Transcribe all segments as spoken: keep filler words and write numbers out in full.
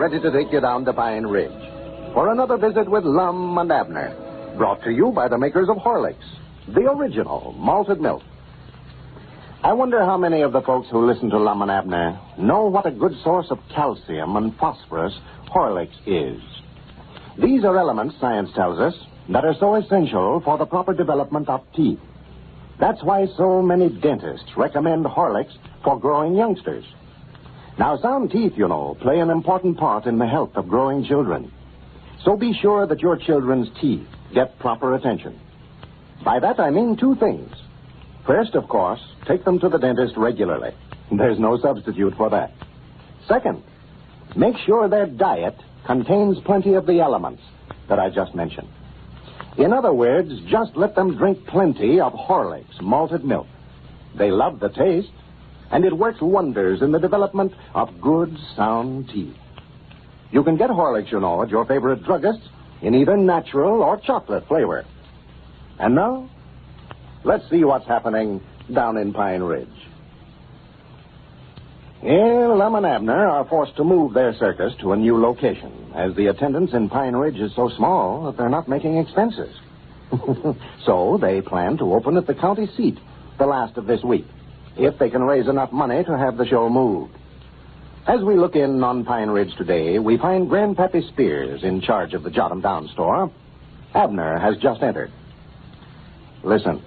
ready to take you down to Pine Ridge for another visit with Lum and Abner, brought to you by the makers of Horlicks, the original malted milk. I wonder how many of the folks who listen to Lum and Abner know what a good source of calcium and phosphorus Horlicks is. These are elements, science tells us, that are so essential for the proper development of teeth. That's why so many dentists recommend Horlicks for growing youngsters. Now, sound teeth, you know, play an important part in the health of growing children. So be sure that your children's teeth get proper attention. By that, I mean two things. First, of course, take them to the dentist regularly. There's no substitute for that. Second, make sure their diet contains plenty of the elements that I just mentioned. In other words, just let them drink plenty of Horlicks malted milk. They love the taste, and it works wonders in the development of good, sound teeth. You can get Horlicks, you know, at your favorite druggist in either natural or chocolate flavor. And now, let's see what's happening down in Pine Ridge. Yeah, Lum and Abner are forced to move their circus to a new location, as the attendance in Pine Ridge is so small that they're not making expenses. So they plan to open at the county seat the last of this week, if they can raise enough money to have the show moved. As we look in on Pine Ridge today, we find Grandpappy Spears in charge of the Jot 'em Down store. Abner has just entered. Listen.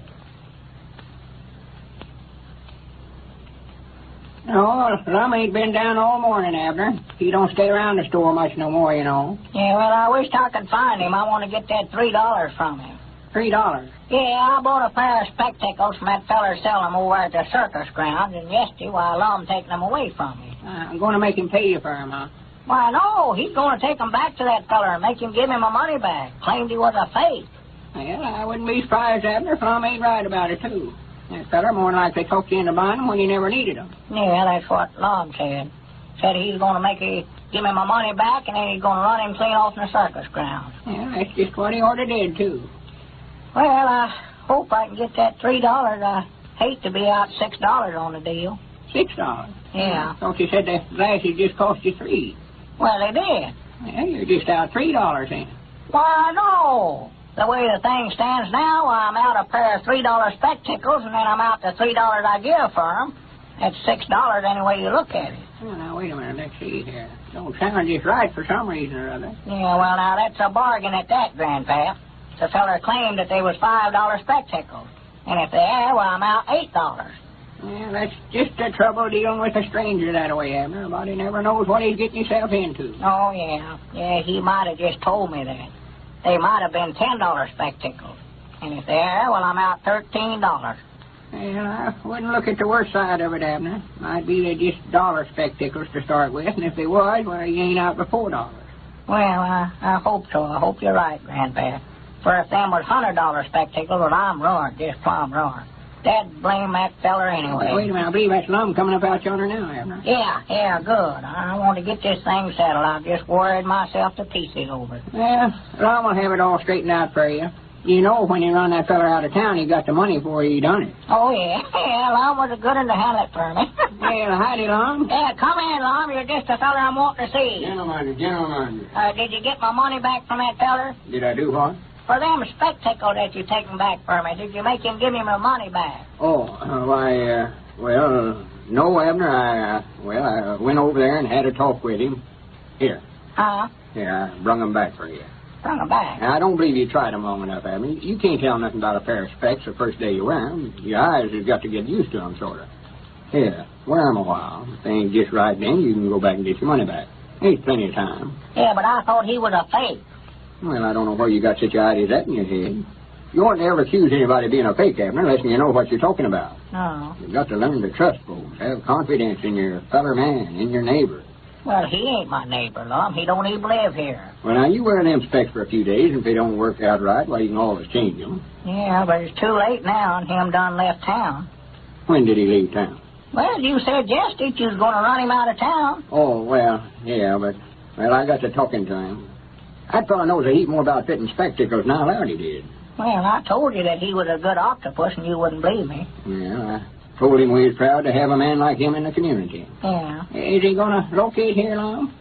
No, Lum ain't been down all morning, Abner. He don't stay around the store much no more, you know. Yeah, well, I wish I could find him. I want to get that three dollars from him. Three dollars? Yeah, I bought a pair of spectacles from that feller selling them over at the circus grounds, and yesterday, while Lum taking them away from me. Uh, I'm going to make him pay you for them, huh? Why, no, he's going to take them back to that feller and make him give him my money back. Claimed he was a fake. Well, I wouldn't be surprised, Abner, if Lum ain't right about it, too. That feller more than likely talked you into buying them when you never needed them. Yeah, that's what Lum said. Said he's going to make he give me my money back, and then he's going to run him clean off in the circus grounds. Yeah, that's just what he ordered did, too. Well, I hope I can get that three dollars. I hate to be out six dollars on the deal. Six dollars? Yeah. I thought you said the glasses just cost you three. Well, they did. Well, you're just out three dollars, ain't you? Why, no. The way the thing stands now, I'm out a pair of three dollar spectacles, and then I'm out the three dollars I give for them. That's six dollars any way you look at it. Oh, now, wait a minute. Let's see here. Don't sound just right for some reason or other. Yeah, well, now, that's a bargain at that, Grandpap. The feller claimed that they was five dollar spectacles. And if they are, well, I'm out eight dollars. Well, that's just the trouble dealing with a stranger that way, Abner. A body never knows what he's getting himself into. Oh, yeah. Yeah, he might have just told me that. They might have been ten dollar spectacles. And if they are, well, I'm out thirteen dollars. Well, I wouldn't look at the worst side of it, Abner. Might be they're just dollar spectacles to start with, and if they was, well, you ain't out for four dollars. Well, I, I hope so. I hope you're right, Grandpa. For if them was hundred dollar spectacles, well, I'm ruined, just plumb ruined. Dad blame that feller anyway. Wait a minute, I believe that's Lum coming up out yonder now, Abner. Yeah, yeah, good. I want to get this thing settled. I've just worried myself to pieces over it. Well, Lum will have it all straightened out for you. You know, when he run that feller out of town, he got the money before he done it. Oh, yeah. Yeah, Lum was a good one to handle it for me. Well, howdy, Lum. Yeah, come in, Lum. You're just the feller I'm wanting to see. Gentlemen, gentlemen. Uh, did you get my money back from that feller? Did I do what? For them spectacles that you taken back for me, did you make him give me my money back? Oh, uh, why, uh, well, no, Abner. I, uh, well, I went over there and had a talk with him. Here. Huh? Here, I brung them back for you. Brung them back? Now, I don't believe you tried them long enough, Abner. You can't tell nothing about a pair of specs the first day you wear them. Your eyes have got to get used to them, sort of. Here, wear them a while. If they ain't just right then, you can go back and get your money back. There's plenty of time. Yeah, but I thought he was a fake. Well, I don't know where you got such ideas at in your head. You oughtn't ever accuse anybody of being a fake, Abner, unless you know what you're talking about. No. You've got to learn to trust folks. Have confidence in your fellow man, in your neighbor. Well, he ain't my neighbor, Lum. He don't even live here. Well, now, you wear them specs for a few days, and if they don't work out right, well, you can always change them. Yeah, but it's too late now, and him done left town. When did he leave town? Well, you said yesterday you was going to run him out of town. Oh, well, yeah, but, well, I got to talking to him. That fellow knows a heap more about fitting spectacles now than he did. Well, I told you that he was a good octopus, and you wouldn't believe me. Well, I told him we was proud to have a man like him in the community. Yeah. Is he going to locate here, Lum?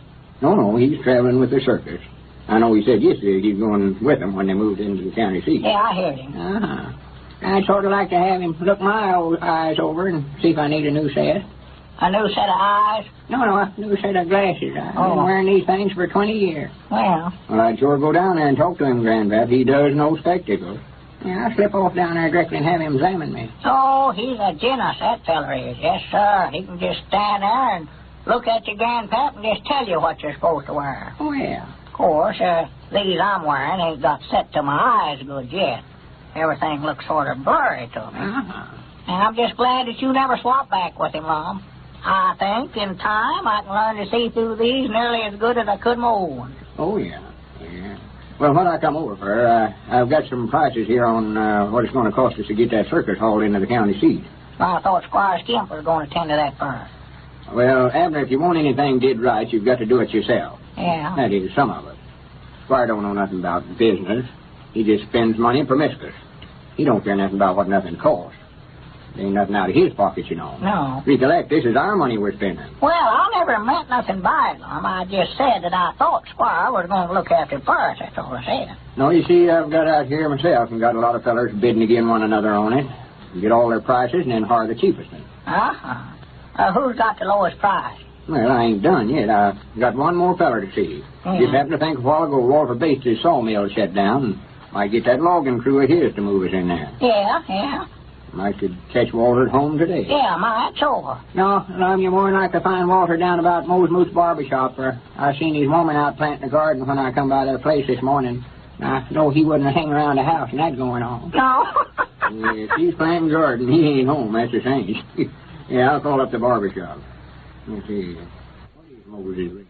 No, no, he's traveling with the circus. I know he said yesterday he's going with them when they moved into the county seat. Yeah, I heard him. Uh-huh. I'd sort of like to have him look my old eyes over and see if I need a new set. A new set of eyes? No, no, a new set of glasses. I've Oh. been wearing these things for twenty years. Well, Well, I'd sure go down there and talk to him, Grandpap. He does know spectacles. Yeah, I'll slip off down there directly and have him examine me. oh, he's a genius, that feller is. Yes, sir. He can just stand there and look at your grandpap and just tell you what you're supposed to wear. Oh, yeah. Of course, uh, these I'm wearing ain't got set to my eyes good yet. Everything looks sort of blurry to me. Uh-huh. And I'm just glad that you never swapped back with him, Mom. I think in time I can learn to see through these nearly as good as I could my old ones. Oh, yeah. Yeah. Well, what I come over for, uh, I've got some prices here on uh, what it's going to cost us to get that circus hauled into the county seat. I thought Squire Skimp was going to tend to that first. Well, Abner, if you want anything did right, you've got to do it yourself. Yeah. That is, some of it. Squire don't know nothing about business. He just spends money promiscuous. He don't care nothing about what nothing costs. There ain't nothing out of his pocket, you know. No. Recollect, this is our money we're spending. Well, I never meant nothing by it, Mom. I just said that I thought Squire was going to look after it first. That's all I said. No, you see, I've got out here myself and got a lot of fellers bidding against one another on it. You get all their prices and then hire the cheapest one. Uh-huh. Uh, who's got the lowest price? Well, I ain't done yet. I've got one more feller to see. Mhm. Just happened to think a while ago Walter Bates' his sawmill shut down, and might get that logging crew of his to move us in there. Yeah, yeah. I could catch Walter at home today. Yeah, my, it's over. No, Lum, you're more than like to find Walter down about Moe's Moose Barber Shop, for I seen his woman out planting the garden when I come by their place this morning. I know he wouldn't hang around the house and that going on. No. Yeah, if he's planting garden, he ain't home, that's the thing. Yeah, I'll call up the barber shop. Let's see. What is Moses?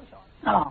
Oh.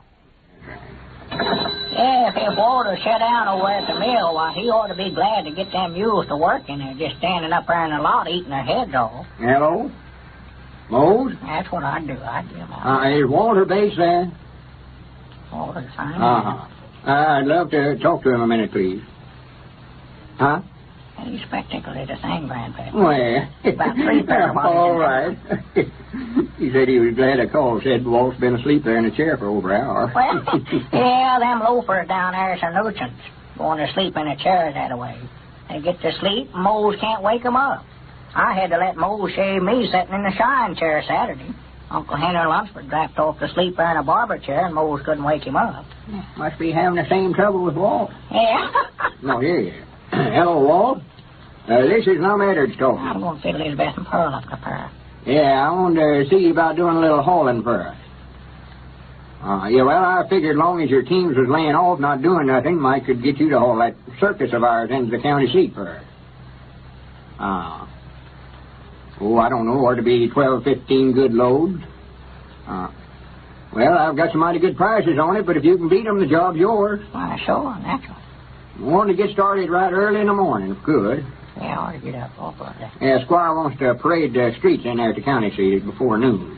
Yeah, if, if Walter shut down over at the mill, why, he ought to be glad to get them mules to work in there, just standing up there in the lot eating their heads off. Hello? Mose? That's what I'd do. I'd get him out. Uh, is Walter Bates there? Walter's fine. Uh-huh. Uh, I'd love to talk to him a minute, please. Huh? These spectacles are the same, Grandpa. Well, About three pair of all right. He said he was glad I called. Said Walt's been asleep there in a chair for over an hour. Well, yeah, them loafers down there are nuisance. Going to sleep in a chair that way. They get to sleep, and Mose can't wake 'em up. I had to let Mose shave me sitting in the shine chair Saturday. Uncle Henry Lunsford dropped off to sleep there in a barber chair, and Mose couldn't wake him up. Must be having the same trouble with Walt. Yeah. No, here you are. Hello, Walt. Uh, this is Lum Edwards talking. I'm going to fiddle Elizabeth and Pearl up the pair. Yeah, I wanted to see you about doing a little hauling for us. Uh, yeah, well, I figured long as your teams was laying off, not doing nothing, Mike could get you to haul that circus of ours into the county seat for us. Uh, oh, I don't know, ought to be twelve, fifteen good loads. Uh, well, I've got some mighty good prices on it, but if you can beat them, the job's yours. Why, sure, natural. I want to get started right early in the morning, if good. Yeah, I ought to get up off of that. Yeah, Squire wants to parade the streets in there at the county seat before noon.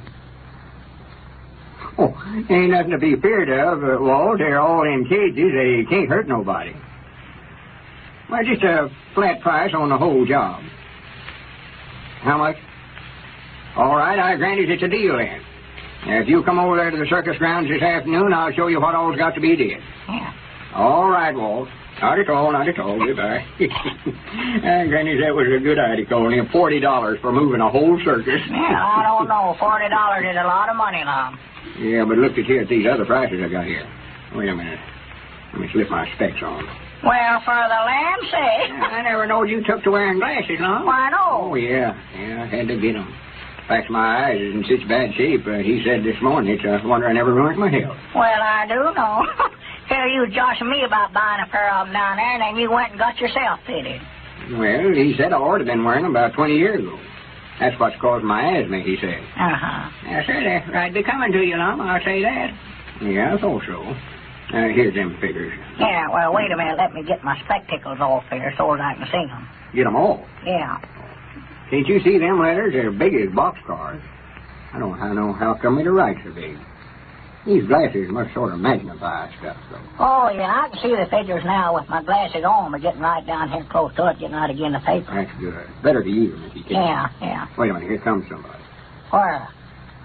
Oh, ain't nothing to be feared of, uh, Walt. They're all in cages. They can't hurt nobody. Well, just a flat price on the whole job. How much? All right, I grant you it's a deal then. Now, if you come over there to the circus grounds this afternoon, I'll show you what all's got to be did. Yeah. All right, Walt. Not at all, not at all. Goodbye. And Granny, that was a good idea, calling him forty dollars for moving a whole circus. Yeah, I don't know. Forty dollars is a lot of money, Lum. Yeah, but look at here at these other prices I got here. Wait a minute. Let me slip my specs on. Well, for the land's sake. I never knowed you took to wearing glasses, huh? Why, no. Oh, yeah. Yeah, I had to get them. In fact, my eyes is in such bad shape, uh, he said this morning, it's a wonder I never ruined my health. Well, I do know. Here you joshing me about buying a pair of them down there, and then you went and got yourself fitted. Well, he said I ought to have been wearing them about twenty years ago. That's what's caused my asthma, he said. Uh-huh. I said, uh, right be coming to you, Lum, I'll say that. Yeah, I thought so. Uh, here's them figures. Yeah, well, wait a minute. Let me get my spectacles off here so as I can see them. Get them all. Yeah. Can't you see them letters? They're big as boxcars. I don't I know how come the write so big. These glasses must sort of magnify stuff, though. Oh, yeah, I can see the figures now with my glasses on, but getting right down here close to it, getting right again the paper. That's good. Better to use them if you can. Yeah, yeah. Wait a minute, here comes somebody. Where?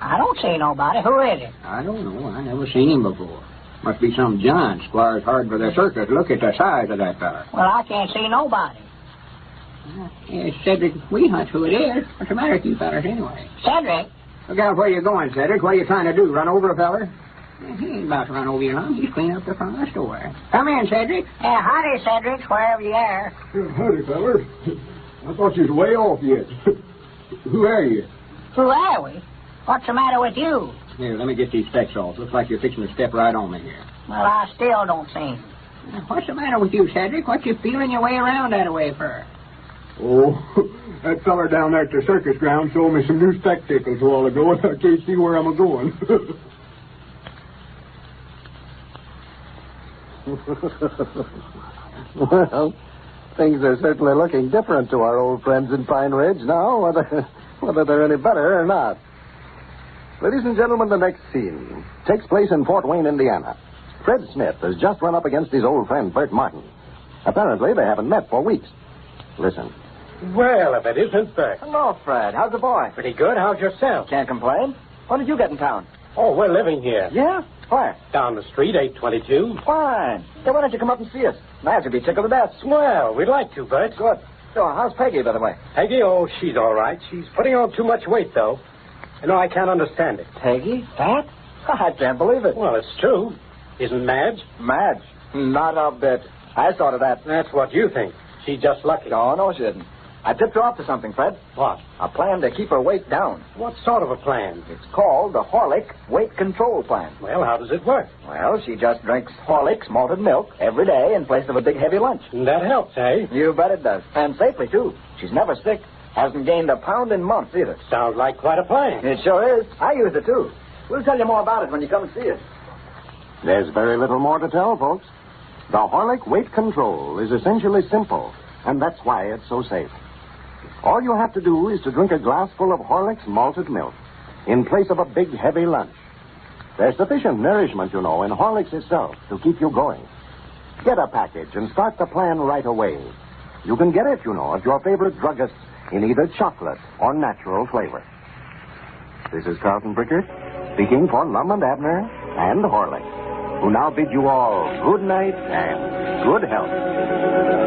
I don't see nobody. Who is it? I don't know. I never seen him before. Must be some giant. Squire's hard for the circus. Look at the size of that fella. Well, I can't see nobody. It's Cedric Weehunt who it is. What's the matter with you fellas anyway? Cedric? Look out where you're going, Cedric. What are you trying to do? Run over a feller? He ain't about to run over you long. He's cleaning up the front of the store. Come in, Cedric. Yeah, howdy, Cedric, wherever you are. Howdy, fellers. I thought you was way off yet. Who are you? Who are we? What's the matter with you? Here, let me get these specs off. Looks like you're fixing to step right on me here. Well, I still don't see him. What's the matter with you, Cedric? What you feeling your way around that way for? Oh, that feller down there at the circus ground showed me some new spectacles a while ago, and I can't see where I'm a-going. Well, things are certainly looking different to our old friends in Pine Ridge now, whether, whether they're any better or not. Ladies and gentlemen, the next scene takes place in Fort Wayne, Indiana. Fred Smith has just run up against his old friend, Bert Martin. Apparently, they haven't met for weeks. Listen. Well, if it isn't Bert. Hello, Fred. How's the boy? Pretty good. How's yourself? Can't complain. When did you get in town? Oh, we're living here. Yeah? Where? Down the street, eight twenty-two. Fine. Then why don't you come up and see us? Madge would be tickled to death. Well, we'd like to, Bert. Good. So, how's Peggy, by the way? Peggy, oh, she's all right. She's putting on too much weight, though. You know, I can't understand it. Peggy? Fat? I can't believe it. Well, it's true. Isn't Madge? Madge? Not a bit. I thought of that. That's what you think. She's just lucky. No, no, she didn't. I tipped her off to something, Fred. What? A plan to keep her weight down. What sort of a plan? It's called the Horlick Weight Control Plan. Well, how does it work? Well, she just drinks Horlick's malted milk every day in place of a big heavy lunch. And that helps, eh? You bet it does. And safely, too. She's never sick. Hasn't gained a pound in months, either. Sounds like quite a plan. It sure is. I used it, too. We'll tell you more about it when you come and see us. There's very little more to tell, folks. The Horlick Weight Control is essentially simple, and that's why it's so safe. All you have to do is to drink a glassful of Horlick's malted milk in place of a big, heavy lunch. There's sufficient nourishment, you know, in Horlicks itself to keep you going. Get a package and start the plan right away. You can get it, you know, at your favorite druggist in either chocolate or natural flavor. This is Carlton Brickert speaking for Lum and Abner and Horlick, who now bid you all good night and good health.